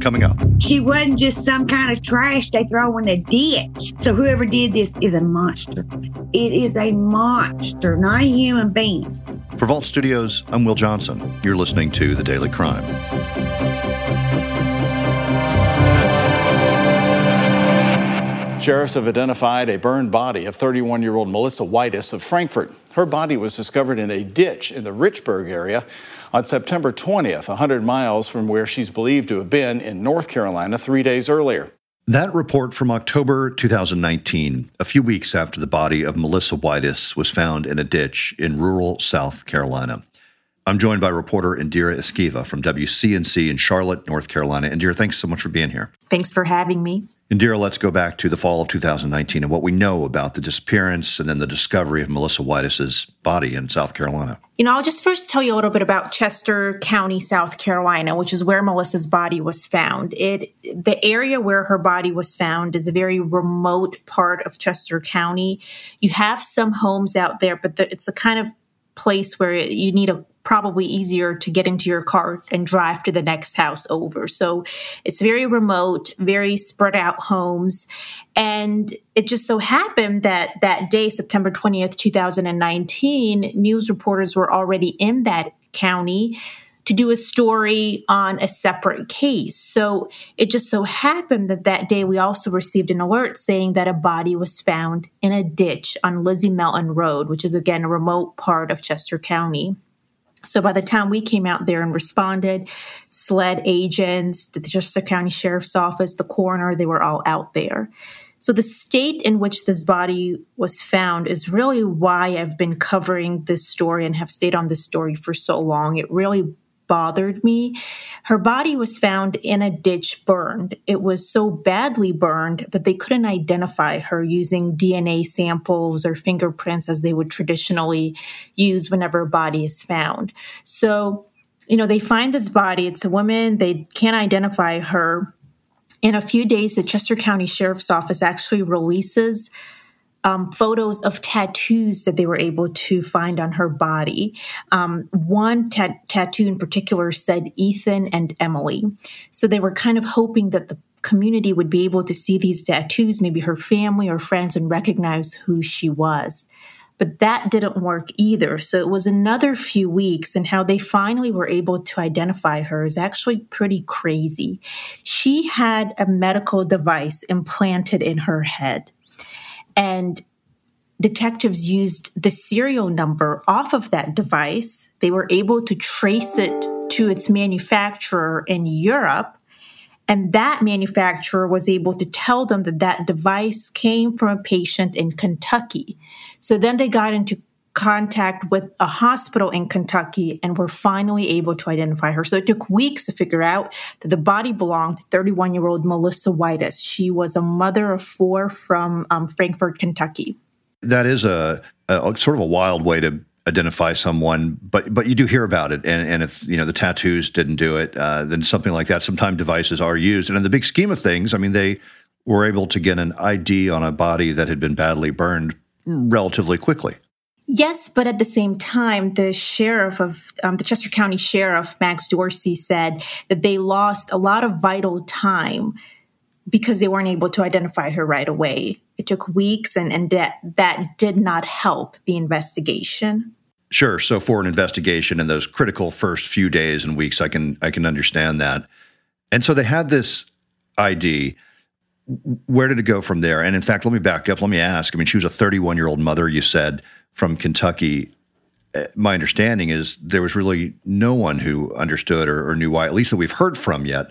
coming up. She wasn't just some kind of trash they throw in a ditch. So whoever did this is a monster. It is a monster, not a human being. For Vault Studios, I'm Will Johnson. You're listening to The Daily Crime. Sheriffs have identified a burned body of 31-year-old Melissa Whitus of Frankfort. Her body was discovered in a ditch in the Richburg area on September 20th, 100 miles from where she's believed to have been in North Carolina 3 days earlier. That report from October 2019, a few weeks after the body of Melissa Whitus was found in a ditch in rural South Carolina. I'm joined by reporter Indira Esquiva from WCNC in Charlotte, North Carolina. Indira, thanks so much for being here. Thanks for having me. Indira, let's go back to the fall of 2019 and what we know about the disappearance and then the discovery of Melissa Whitus's body in South Carolina. I'll just first tell you a little bit about Chester County, South Carolina, which is where Melissa's body was found. The area where her body was found is a very remote part of Chester County. You have some homes out there, but it's the kind of place where you need probably easier to get into your car and drive to the next house over. So it's very remote, very spread out homes. And it just so happened that day, September 20th, 2019, news reporters were already in that county to do a story on a separate case. So it just so happened that day we also received an alert saying that a body was found in a ditch on Lizzie Melton Road, which is, again, a remote part of Chester County. So by the time we came out there and responded, SLED agents, the Chester County Sheriff's Office, the coroner, they were all out there. So the state in which this body was found is really why I've been covering this story and have stayed on this story for so long. It really bothered me. Her body was found in a ditch burned. It was so badly burned that they couldn't identify her using DNA samples or fingerprints as they would traditionally use whenever a body is found. So, they find this body. It's a woman. They can't identify her. In a few days, the Chester County Sheriff's Office actually releases photos of tattoos that they were able to find on her body. One tattoo in particular said Ethan and Emily. So they were kind of hoping that the community would be able to see these tattoos, maybe her family or friends, and recognize who she was. But that didn't work either. So it was another few weeks, and how they finally were able to identify her is actually pretty crazy. She had a medical device implanted in her head. And detectives used the serial number off of that device. They were able to trace it to its manufacturer in Europe. And that manufacturer was able to tell them that device came from a patient in Kentucky. So then they got into contact with a hospital in Kentucky and were finally able to identify her. So it took weeks to figure out that the body belonged to 31-year-old Melissa Whitus. She was a mother of 4 from Frankfort, Kentucky. That is a sort of a wild way to identify someone, but you do hear about it. And if, the tattoos didn't do it, then something like that, sometimes devices are used. And in the big scheme of things, they were able to get an ID on a body that had been badly burned relatively quickly. Yes, but at the same time, the sheriff of the Chester County Sheriff, Max Dorsey, said that they lost a lot of vital time because they weren't able to identify her right away. It took weeks, and that did not help the investigation. Sure. So for an investigation in those critical first few days and weeks, I can understand that. And so they had this ID. Where did it go from there? And in fact, let me back up. Let me ask. She was a 31-year-old mother, you said, from Kentucky. My understanding is there was really no one who understood or knew why, at least that we've heard from yet,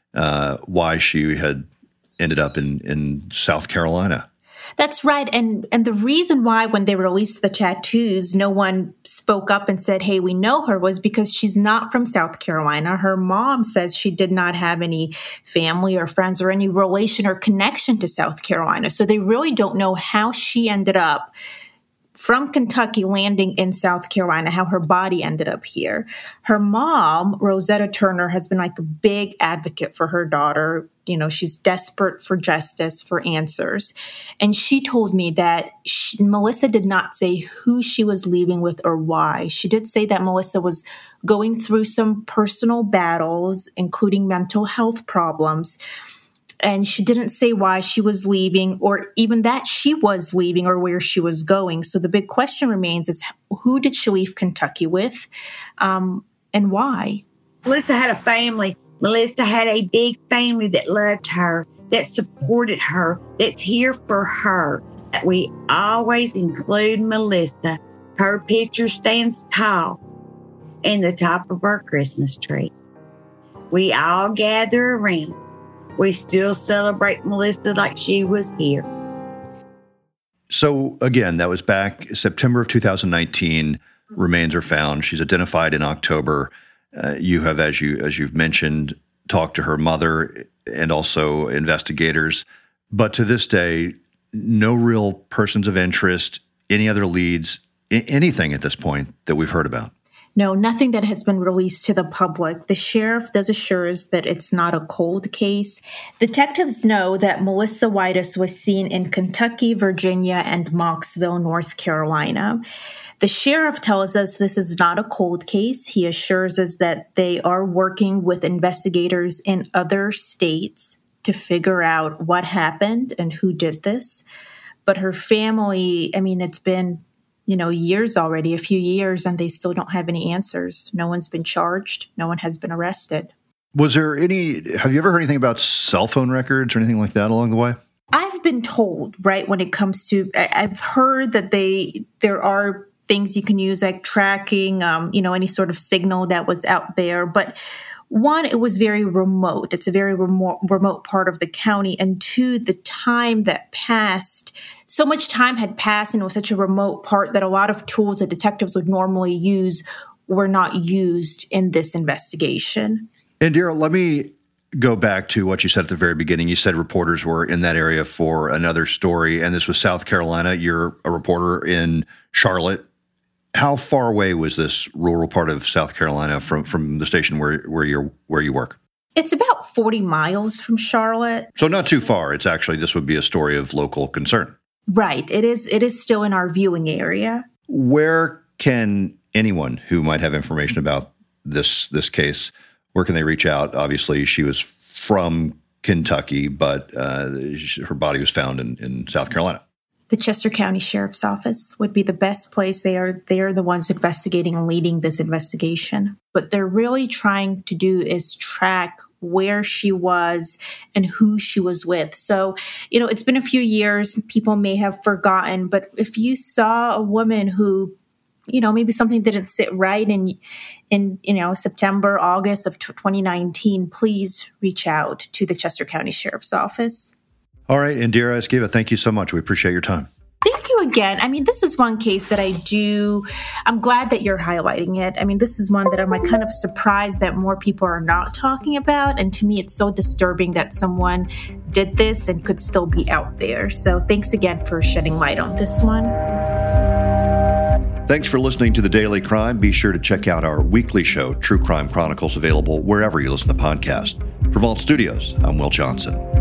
why she had ended up in South Carolina. That's right. And the reason why when they released the tattoos, no one spoke up and said, hey, we know her, was because she's not from South Carolina. Her mom says she did not have any family or friends or any relation or connection to South Carolina. So they really don't know how she ended up from Kentucky landing in South Carolina, how her body ended up here. Her mom, Rosetta Turner, has been like a big advocate for her daughter. You know, she's desperate for justice, for answers. And she told me that Melissa did not say who she was leaving with or why. She did say that Melissa was going through some personal battles, including mental health problems. And she didn't say why she was leaving or even that she was leaving or where she was going. So the big question remains is who did she leave Kentucky with and why? Melissa had a family. Melissa had a big family that loved her, that supported her, that's here for her. We always include Melissa. Her picture stands tall in the top of our Christmas tree. We all gather around. We still celebrate Melissa like she was here. So again, that was back September of 2019. Remains are found. She's identified in October. You have, as you've mentioned, talked to her mother and also investigators. But to this day, no real persons of interest, any other leads, anything at this point that we've heard about. No, nothing that has been released to the public. The sheriff does assure us that it's not a cold case. Detectives know that Melissa Whitus was seen in Kentucky, Virginia, and Mocksville, North Carolina. The sheriff tells us this is not a cold case. He assures us that they are working with investigators in other states to figure out what happened and who did this. But her family, I mean, it's been years already, a few years, and they still don't have any answers. No one's been charged. No one has been arrested. Have you ever heard anything about cell phone records or anything like that along the way? I've been told, right, when it comes to, I've heard that there are things you can use like tracking, any sort of signal that was out there. But one, it was very remote. It's a very remote part of the county. And two, the time that passed, so much time had passed and it was such a remote part that a lot of tools that detectives would normally use were not used in this investigation. Indira, let me go back to what you said at the very beginning. You said reporters were in that area for another story, and this was South Carolina. You're a reporter in Charlotte. How far away was this rural part of South Carolina from the station where you work? It's about 40 miles from Charlotte. So not too far. This would be a story of local concern. Right. It is still in our viewing area. Where can anyone who might have information about this case, where can they reach out? Obviously, she was from Kentucky, but her body was found in South Carolina. The Chester County Sheriff's Office would be the best place. They are the ones investigating and leading this investigation. What they're really trying to do is track where she was and who she was with. So, it's been a few years. People may have forgotten, but if you saw a woman who, maybe something didn't sit right in September, August of 2019, please reach out to the Chester County Sheriff's Office. All right, Indira Esquiva, thank you so much. We appreciate your time. Thank you again. I mean, this is one case that I'm glad that you're highlighting it. I mean, this is one that I'm kind of surprised that more people are not talking about. And to me, it's so disturbing that someone did this and could still be out there. So thanks again for shedding light on this one. Thanks for listening to The Daily Crime. Be sure to check out our weekly show, True Crime Chronicles, available wherever you listen to podcasts. For Vault Studios, I'm Will Johnson.